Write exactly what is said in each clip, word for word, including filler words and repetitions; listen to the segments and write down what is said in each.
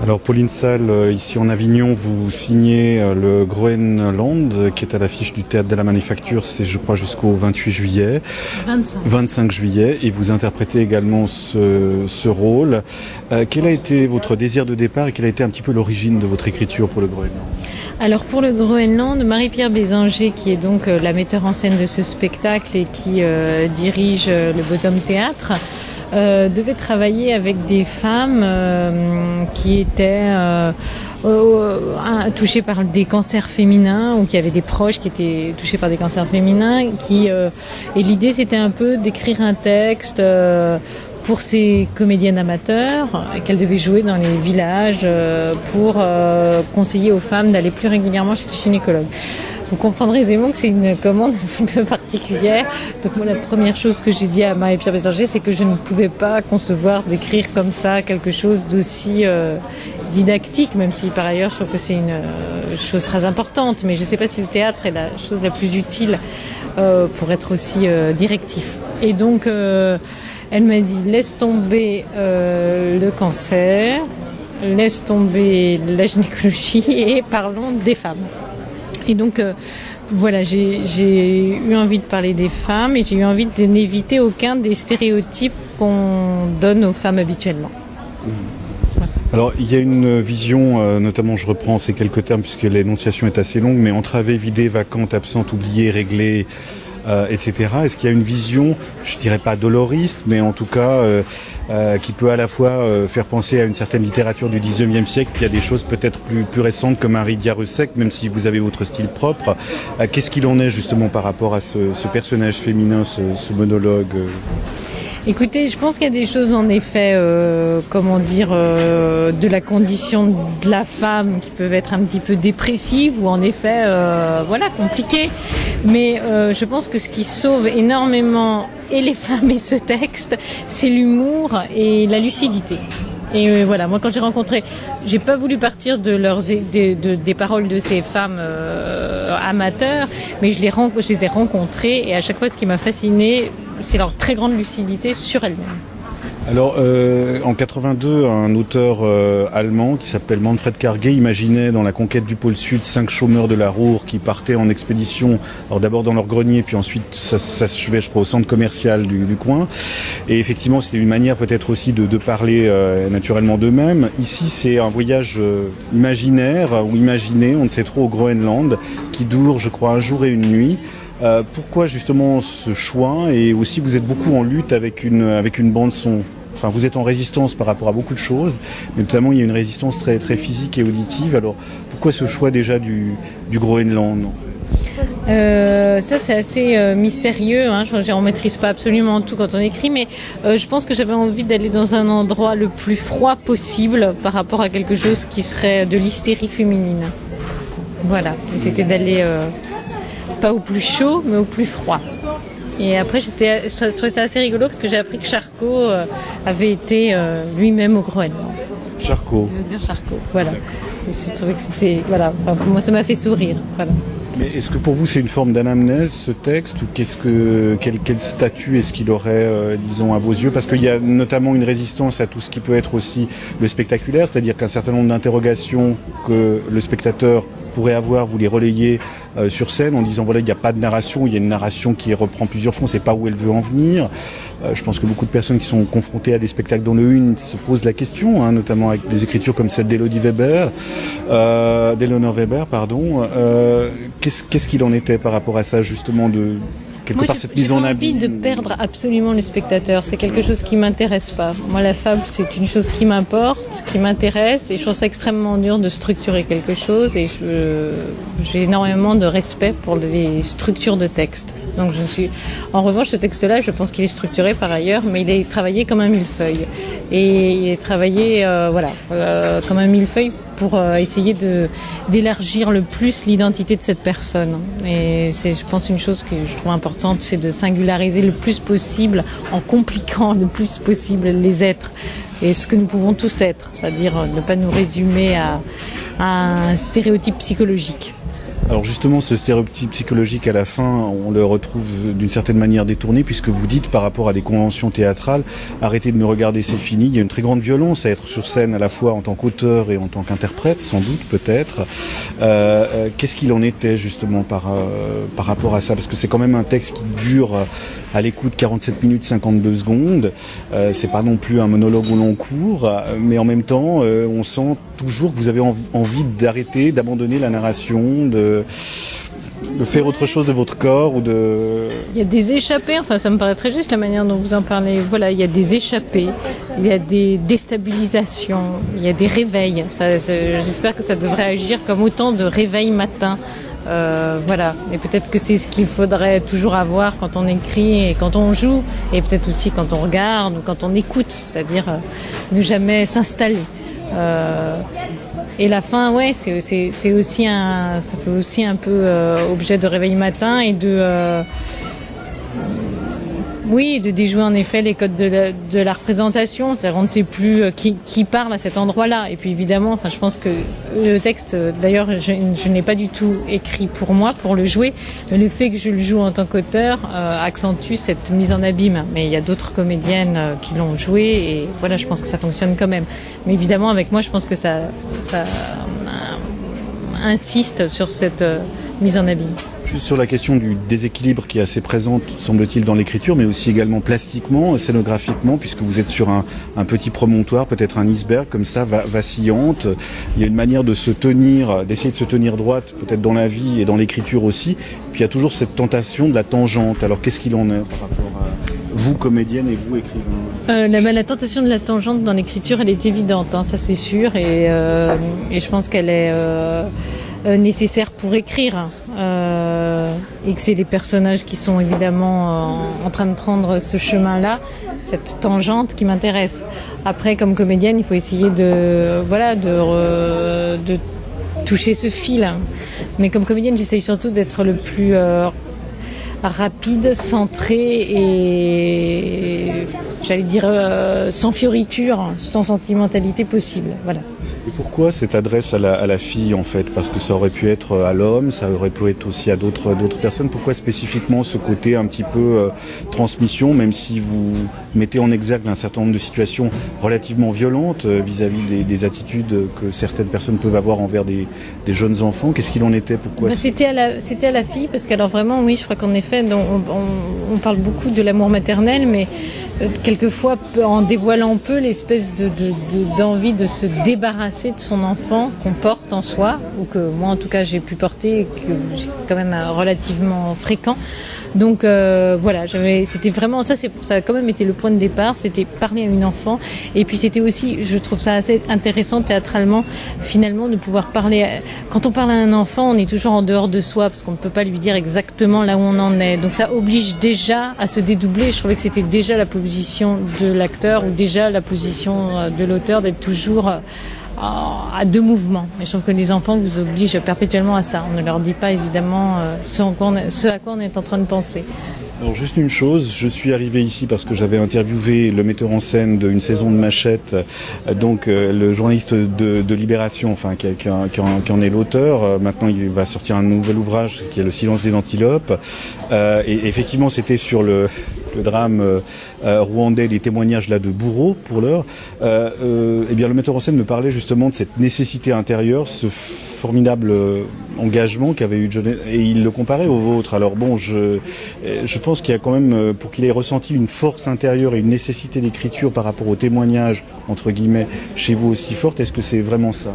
Alors Pauline Salle, ici en Avignon, vous signez le Groenland qui est à l'affiche du Théâtre de la Manufacture, c'est je crois jusqu'au vingt-huit juillet. vingt-cinq. vingt-cinq juillet, et vous interprétez également ce, ce rôle. Euh, quel a été votre désir de départ et quelle a été un petit peu l'origine de votre écriture pour le Groenland ? Alors pour le Groenland, Marie-Pierre Bézanger, qui est donc euh, la metteur en scène de ce spectacle et qui euh, dirige euh, le Bottom Théâtre, Euh, devait travailler avec des femmes euh, qui étaient euh, euh, touchées par des cancers féminins ou qui avaient des proches qui étaient touchés par des cancers féminins. Qui, euh, et l'idée, c'était un peu d'écrire un texte euh, pour ces comédiennes amateurs euh, qu'elles devaient jouer dans les villages euh, pour euh, conseiller aux femmes d'aller plus régulièrement chez le gynécologue. Vous comprendrez aisément que c'est une commande un petit peu particulière. Donc moi, la première chose que j'ai dit à Marie-Pierre Bézanger, c'est que je ne pouvais pas concevoir d'écrire comme ça quelque chose d'aussi euh, didactique, même si par ailleurs je trouve que c'est une euh, chose très importante. Mais je ne sais pas si le théâtre est la chose la plus utile euh, pour être aussi euh, directif. Et donc, euh, elle m'a dit, laisse tomber euh, le cancer, laisse tomber la gynécologie et parlons des femmes. Et donc, euh, voilà, j'ai, j'ai eu envie de parler des femmes et j'ai eu envie de n'éviter aucun des stéréotypes qu'on donne aux femmes habituellement. Voilà. Alors, il y a une vision, euh, notamment je reprends ces quelques termes puisque l'énonciation est assez longue, mais entravée, vidée, vacante, absente, oubliée, réglée, euh, et cetera. Est-ce qu'il y a une vision, je dirais pas doloriste, mais en tout cas euh, euh, qui peut à la fois euh, faire penser à une certaine littérature du dix-neuvième siècle, puis à des choses peut-être plus, plus récentes comme Marie Diarusec, même si vous avez votre style propre. Euh, qu'est-ce qu'il en est justement par rapport à ce, ce personnage féminin, ce, ce monologue euh... Écoutez, je pense qu'il y a des choses en effet, euh, comment dire, euh, de la condition de la femme qui peuvent être un petit peu dépressives ou en effet, euh, voilà, compliquées. Mais euh, je pense que ce qui sauve énormément et les femmes et ce texte, c'est l'humour et la lucidité. Et euh, voilà, moi quand j'ai rencontré, j'ai pas voulu partir de leurs de, de, des paroles de ces femmes euh, amateurs, mais je les, je les ai rencontrées et à chaque fois ce qui m'a fascinée, c'est leur très grande lucidité sur elles-mêmes. Alors, euh, en quatre-vingt-deux, un auteur euh, allemand qui s'appelle Manfred Karge imaginait dans la conquête du pôle Sud cinq chômeurs de la Ruhr qui partaient en expédition, alors d'abord dans leur grenier, puis ensuite ça s'achevait, je crois, au centre commercial du, du coin. Et effectivement, c'est une manière peut-être aussi de, de parler euh, naturellement d'eux-mêmes. Ici, c'est un voyage euh, imaginaire ou imaginé, on ne sait trop, au Groenland, qui dure, je crois, un jour et une nuit. Euh, pourquoi justement ce choix? Et aussi vous êtes beaucoup en lutte avec une, avec une bande son. Enfin, vous êtes en résistance par rapport à beaucoup de choses, mais notamment il y a une résistance très, très physique et auditive. Alors pourquoi ce choix déjà du, du Groenland? Euh, ça c'est assez euh, mystérieux, hein. Je, on maîtrise pas absolument tout quand on écrit, mais euh, je pense que j'avais envie d'aller dans un endroit le plus froid possible par rapport à quelque chose qui serait de l'hystérie féminine. Voilà, et c'était d'aller euh, pas au plus chaud, mais au plus froid. Et après, j'étais, je trouvais ça assez rigolo parce que j'ai appris que Charcot euh, avait été euh, lui-même au Groenland. Charcot. Je veux dire Charcot, voilà. Et je trouvais que c'était, voilà, enfin, pour moi ça m'a fait sourire, voilà. Mais est-ce que pour vous c'est une forme d'anamnèse ce texte ou qu'est-ce que quel, quel statut est-ce qu'il aurait, euh, disons, à vos yeux? Parce qu'il y a notamment une résistance à tout ce qui peut être aussi le spectaculaire, c'est-à-dire qu'un certain nombre d'interrogations que le spectateur pourrait avoir, vous les relayez euh, sur scène en disant voilà, il n'y a pas de narration, il y a une narration qui reprend plusieurs fonds, on ne sait pas où elle veut en venir. Euh, je pense que beaucoup de personnes qui sont confrontées à des spectacles dans le une se posent la question, hein, notamment avec des écritures comme celle d'Élodie Weber, euh, d'Eleonore Weber, pardon. Euh, qu'est-ce, qu'est-ce qu'il en était par rapport à ça, justement, de quelque Moi, part j'ai, cette mise en abîme. J'ai envie de perdre absolument le spectateur. C'est quelque chose qui m'intéresse pas. Moi, la fable, c'est une chose qui m'importe, qui m'intéresse, et je trouve ça extrêmement dur de structurer quelque chose. Et je, j'ai énormément de respect pour les structures de texte. Donc, je suis. En revanche, ce texte-là, je pense qu'il est structuré par ailleurs, mais il est travaillé comme un millefeuille. Et il est travaillé, euh, voilà, euh, comme un millefeuille pour euh, essayer de d'élargir le plus l'identité de cette personne. Et c'est, je pense, une chose que je trouve importante, c'est de singulariser le plus possible en compliquant le plus possible les êtres et ce que nous pouvons tous être, c'est-à-dire ne pas nous résumer à, à un stéréotype psychologique. Alors justement, ce stéréotype psychologique à la fin, on le retrouve d'une certaine manière détourné, puisque vous dites par rapport à des conventions théâtrales, arrêtez de me regarder, c'est fini. Il y a une très grande violence à être sur scène à la fois en tant qu'auteur et en tant qu'interprète, sans doute peut-être. Euh, euh, qu'est-ce qu'il en était justement par, euh, par rapport à ça? Parce que c'est quand même un texte qui dure à l'écoute quarante-sept minutes cinquante-deux secondes. Euh, c'est pas non plus un monologue au long cours, mais en même temps, euh, on sent toujours que vous avez env- envie d'arrêter, d'abandonner la narration, de, de faire autre chose de votre corps ou de... Il y a des échappées, enfin ça me paraît très juste la manière dont vous en parlez. Voilà, il y a des échappées, il y a des déstabilisations, il y a des réveils. Ça, j'espère que ça devrait agir comme autant de réveils matins. Euh, voilà, et peut-être que c'est ce qu'il faudrait toujours avoir quand on écrit et quand on joue, et peut-être aussi quand on regarde ou quand on écoute, c'est-à-dire euh, ne jamais s'installer. Euh, et la fin, ouais, c'est, c'est, c'est aussi un, ça fait aussi un peu euh, objet de réveil matin et de, euh, oui, de déjouer en effet les codes de la, de la représentation. C'est-à-dire on ne sait plus qui, qui parle à cet endroit-là. Et puis évidemment, enfin, je pense que le texte, d'ailleurs, je, je n'ai pas du tout écrit pour moi, pour le jouer, mais le fait que je le joue en tant qu'auteur euh, accentue cette mise en abîme. Mais il y a d'autres comédiennes euh, qui l'ont joué et voilà, je pense que ça fonctionne quand même. Mais évidemment, avec moi, je pense que ça, ça euh, insiste sur cette euh, mise en abîme. Sur la question du déséquilibre qui est assez présente, semble-t-il, dans l'écriture, mais aussi également plastiquement, scénographiquement, puisque vous êtes sur un, un petit promontoire, peut-être un iceberg, comme ça, va, vacillante. Il y a une manière de se tenir, d'essayer de se tenir droite, peut-être dans la vie et dans l'écriture aussi. Puis il y a toujours cette tentation de la tangente. Alors qu'est-ce qu'il en est par rapport à vous, comédienne, et vous, écrivain? Euh, la, la tentation de la tangente dans l'écriture, elle est évidente, hein, ça c'est sûr, et, euh, et je pense qu'elle est euh, euh, nécessaire pour écrire. Euh, et que c'est les personnages qui sont évidemment en, en train de prendre ce chemin-là, cette tangente qui m'intéresse. Après, comme comédienne, il faut essayer de, voilà, de, re, de toucher ce fil. Mais comme comédienne, j'essaye surtout d'être le plus euh, rapide, centré et, j'allais dire, euh, sans fioriture, sans sentimentalité possible. Voilà. Et pourquoi cette adresse à la, à la fille, en fait? Parce que ça aurait pu être à l'homme, ça aurait pu être aussi à d'autres, d'autres personnes. Pourquoi spécifiquement ce côté un petit peu euh, transmission, même si vous mettez en exergue un certain nombre de situations relativement violentes euh, vis-à-vis des, des attitudes que certaines personnes peuvent avoir envers des, des jeunes enfants? Qu'est-ce qu'il en était? Pourquoi? Ben, c'était, à la, c'était à la fille, parce qu'alors vraiment, oui, je crois qu'en effet, on, on, on parle beaucoup de l'amour maternel, mais euh, quelquefois, en dévoilant peu l'espèce de, de, de, d'envie de se débarrasser de son enfant qu'on porte en soi, ou que moi en tout cas j'ai pu porter et que j'ai quand même relativement fréquent. Donc euh, voilà, j'avais, c'était vraiment ça, c'est, ça a quand même été le point de départ, c'était parler à une enfant, et puis c'était aussi, je trouve ça assez intéressant théâtralement, finalement, de pouvoir parler, à, quand on parle à un enfant, on est toujours en dehors de soi, parce qu'on ne peut pas lui dire exactement là où on en est, donc ça oblige déjà à se dédoubler. Je trouvais que c'était déjà la position de l'acteur, ou déjà la position de l'auteur, d'être toujours à deux mouvements. Et je trouve que les enfants vous obligent perpétuellement à ça. On ne leur dit pas évidemment ce, en quoi on est, ce à quoi on est en train de penser. Alors juste une chose, je suis arrivé ici parce que j'avais interviewé le metteur en scène d'une saison de Machette, donc euh, le journaliste de, de Libération, enfin qui, qui, qui, en, qui en est l'auteur. Euh, maintenant il va sortir un nouvel ouvrage qui est Le silence des antilopes. Euh, et effectivement c'était sur le, le drame euh, rwandais, les témoignages là de bourreaux pour l'heure. Euh, euh, et bien le metteur en scène me parlait justement de cette nécessité intérieure, ce formidable euh, engagement qu'avait eu John, et il le comparait au vôtre. Alors bon, je, je pense qu'il y a quand même, pour qu'il ait ressenti une force intérieure et une nécessité d'écriture par rapport au témoignage, entre guillemets, chez vous aussi forte, est-ce que c'est vraiment ça?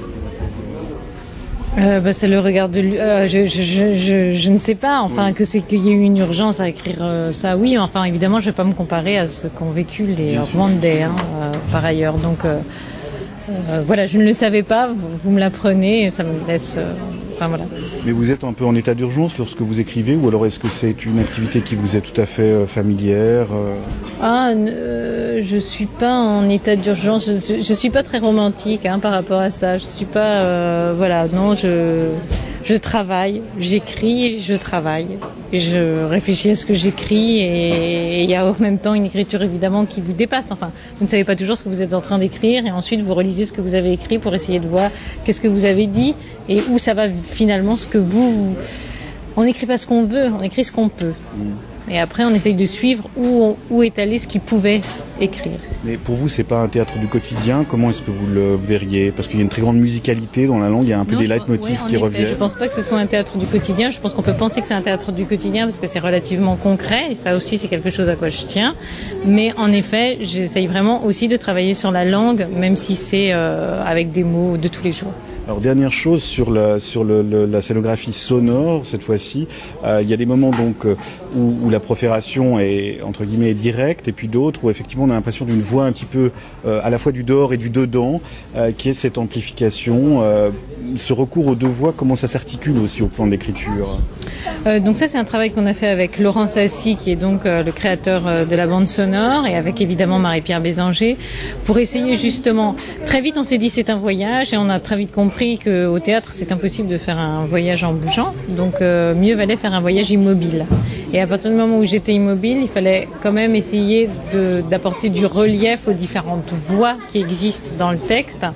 Euh, bah, c'est le regard de lui. Euh, je, je, je, je, je ne sais pas. Enfin, oui. Que c'est qu'il y ait eu une urgence à écrire euh, ça. Oui, enfin, évidemment, je ne vais pas me comparer à ce qu'ont vécu les Rwandais, hein, euh, par ailleurs. Donc, euh, euh, voilà, je ne le savais pas. Vous, vous me l'apprenez, ça me laisse. Euh, enfin, voilà. Mais vous êtes un peu en état d'urgence lorsque vous écrivez, ou alors est-ce que c'est une activité qui vous est tout à fait euh, familière? euh... Ah, euh, je suis pas en état d'urgence. Je, je suis pas très romantique, hein, par rapport à ça. Je suis pas, euh, voilà, non, je, je travaille, j'écris, je travaille. Et je réfléchis à ce que j'écris et il y a en même temps une écriture évidemment qui vous dépasse. Enfin, vous ne savez pas toujours ce que vous êtes en train d'écrire et ensuite vous relisez ce que vous avez écrit pour essayer de voir qu'est-ce que vous avez dit et où ça va finalement ce que vous... vous... On n'écrit pas ce qu'on veut, on écrit ce qu'on peut. Et après, on essaye de suivre où, où est allé ce qu'il pouvait écrire. Mais pour vous, c'est pas un théâtre du quotidien. Comment est-ce que vous le verriez? Parce qu'il y a une très grande musicalité dans la langue, il y a un peu non, des leitmotifs ouais, qui effet, reviennent. Je pense pas que ce soit un théâtre du quotidien. Je pense qu'on peut penser que c'est un théâtre du quotidien parce que c'est relativement concret. Et ça aussi, c'est quelque chose à quoi je tiens. Mais en effet, j'essaye vraiment aussi de travailler sur la langue, même si c'est euh, avec des mots de tous les jours. Alors dernière chose sur la sur le, le, la scénographie sonore cette fois-ci, euh, il y a des moments donc euh, où, où la profération est entre guillemets directe et puis d'autres où effectivement on a l'impression d'une voix un petit peu euh, à la fois du dehors et du dedans, euh, qui est cette amplification, euh, ce recours aux deux voix, comment ça s'articule aussi au plan de l'écriture? Euh, donc ça c'est un travail qu'on a fait avec Laurent Sassi qui est donc euh, le créateur euh, de la bande sonore et avec évidemment Marie-Pierre Bézanger pour essayer justement, très vite on s'est dit c'est un voyage et on a très vite compris qu'au théâtre c'est impossible de faire un voyage en bougeant, donc euh, mieux valait faire un voyage immobile. Et à partir du moment où j'étais immobile, il fallait quand même essayer de, d'apporter du relief aux différentes voix qui existent dans le texte,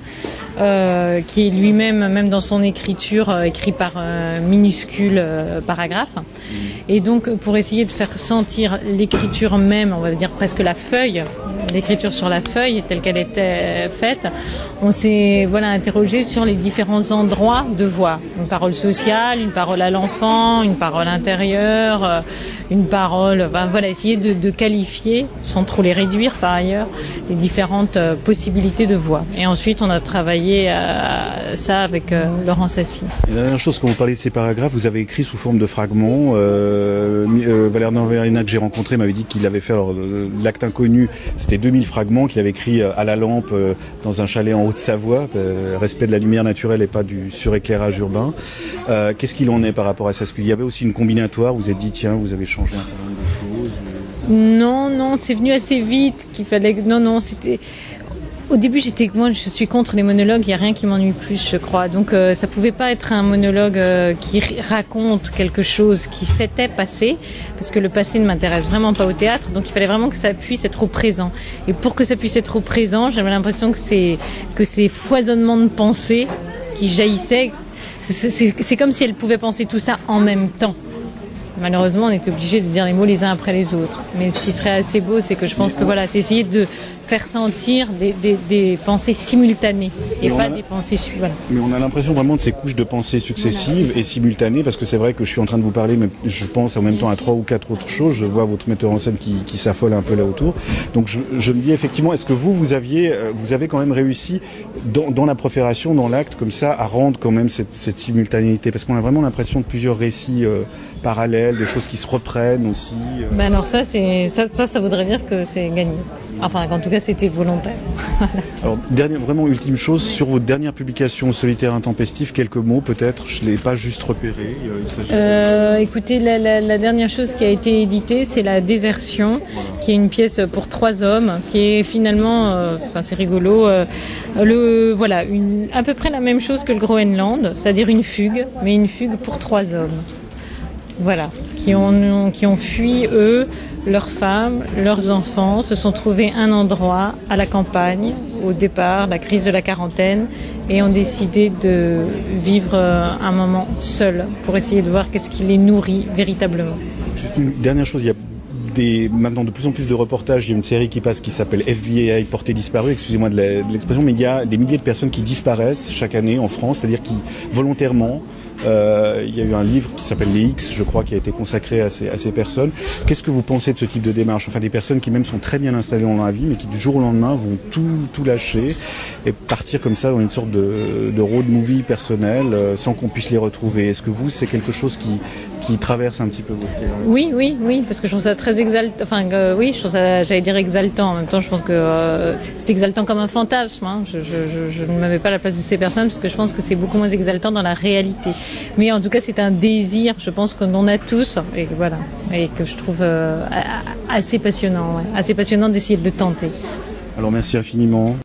euh, qui est lui-même, même dans son écriture, euh, écrit par euh, minuscules euh, paragraphes. Et donc pour essayer de faire sentir l'écriture même, on va dire presque la feuille, l'écriture sur la feuille telle qu'elle était faite, on s'est voilà interrogé sur les différents endroits de voix. Une parole sociale, une parole à l'enfant, une parole intérieure, euh, une parole... Enfin, voilà, essayer de, de qualifier, sans trop les réduire par ailleurs, les différentes euh, possibilités de voix. Et ensuite, on a travaillé euh, ça avec euh, Laurent Sassi. Et la dernière chose, quand vous parlez de ces paragraphes, vous avez écrit sous forme de fragments. Euh, euh, Valère Norverina, que j'ai rencontré, m'avait dit qu'il avait fait alors, l'acte inconnu, c'était deux mille fragments qu'il avait écrit à la lampe euh, dans un chalet en Haute-Savoie, euh, respect de la lumière naturelle et pas du suréclairage urbain. Euh, qu'est-ce qu'il en est par rapport à ça? Est-ce qu'il y avait aussi une combinatoire? Vous vous êtes dit, tiens, vous avez changé un certain nombre de choses ou... Non, non, c'est venu assez vite qu'il fallait... Non, non, c'était... Au début, j'étais, moi, je suis contre les monologues. Il n'y a rien qui m'ennuie plus, je crois. Donc, euh, ça pouvait pas être un monologue euh, qui raconte quelque chose qui s'était passé, parce que le passé ne m'intéresse vraiment pas au théâtre. Donc, il fallait vraiment que ça puisse être au présent. Et pour que ça puisse être au présent, j'avais l'impression que c'est que ces foisonnements de pensées qui jaillissaient, c'est, c'est, c'est comme si elle pouvait penser tout ça en même temps. Malheureusement, on est obligé de dire les mots les uns après les autres. Mais ce qui serait assez beau, c'est que je pense que voilà, c'est essayer de faire sentir des, des, des pensées simultanées et mais pas a, des pensées suivantes. Mais on a l'impression vraiment de ces couches de pensées successives voilà. Et simultanées, parce que c'est vrai que je suis en train de vous parler, mais je pense en même temps à trois ou quatre autres choses. Je vois votre metteur en scène qui, qui s'affole un peu là autour. Donc je, je me dis effectivement, est-ce que vous, vous aviez, vous avez quand même réussi dans, dans la profération, dans l'acte, comme ça, à rendre quand même cette, cette simultanéité, parce qu'on a vraiment l'impression de plusieurs récits euh, parallèles, des choses qui se reprennent aussi. Euh. Ben alors ça, c'est ça, ça, ça voudrait dire que c'est gagné. Enfin, en tout cas, c'était volontaire. Alors, dernière, vraiment ultime chose, sur votre dernière publication Solitaire intempestif, quelques mots peut-être, je ne l'ai pas juste repéré. Il euh, écoutez, la, la, la dernière chose qui a été éditée, c'est La Désertion, voilà. Qui est une pièce pour trois hommes, qui est finalement, euh, enfin c'est rigolo, euh, le, voilà, une, à peu près la même chose que le Groenland, c'est-à-dire une fugue, mais une fugue pour trois hommes. Voilà, qui ont, qui ont fui, eux, leurs femmes, leurs enfants, se sont trouvés un endroit à la campagne, au départ, la crise de la quarantaine, et ont décidé de vivre un moment seuls pour essayer de voir qu'est-ce qui les nourrit véritablement. Juste une dernière chose, il y a des, maintenant de plus en plus de reportages, il y a une série qui passe qui s'appelle F B I Portée disparue, excusez-moi de, la, de l'expression, mais il y a des milliers de personnes qui disparaissent chaque année en France, c'est-à-dire qui volontairement... Euh, il y a eu un livre qui s'appelle Les X, je crois, qui a été consacré à ces, à ces personnes. Qu'est-ce que vous pensez de ce type de démarche? Enfin, des personnes qui même sont très bien installées dans la vie, mais qui du jour au lendemain vont tout, tout lâcher et partir comme ça dans une sorte de, de road movie personnel euh, sans qu'on puisse les retrouver. Est-ce que vous, c'est quelque chose qui, qui traverse un petit peu votre cœur? Oui, oui, oui, parce que je trouve ça très exaltant. Enfin, euh, oui, je trouve ça, j'allais dire exaltant. En même temps, je pense que euh, c'est exaltant comme un fantasme. Hein. Je, je, je, je ne me mets pas à la place de ces personnes parce que je pense que c'est beaucoup moins exaltant dans la réalité. Mais en tout cas, c'est un désir, je pense qu'on a tous, et voilà, et que je trouve euh, assez passionnant, ouais, assez passionnant d'essayer de le tenter. Alors merci infiniment.